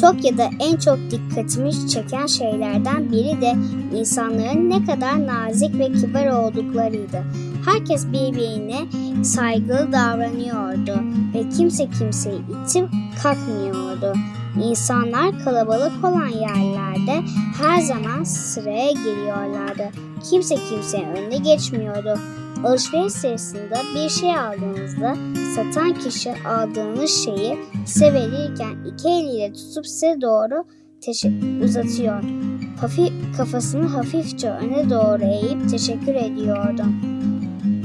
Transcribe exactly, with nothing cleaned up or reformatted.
Çok ya da en çok dikkatimi çeken şeylerden biri de insanların ne kadar nazik ve kibar olduklarıydı. Herkes birbirine saygılı davranıyordu ve kimse kimseyi itip kalkmıyordu. İnsanlar kalabalık olan yerlerde her zaman sıraya giriyorlardı. Kimse kimsenin önüne geçmiyordu. Alışveriş sırasında bir şey aldığınızda satan kişi aldığınız şeyi size verirken iki eliyle tutup size doğru teşe- uzatıyor. Hafif, kafasını hafifçe öne doğru eğip teşekkür ediyordu.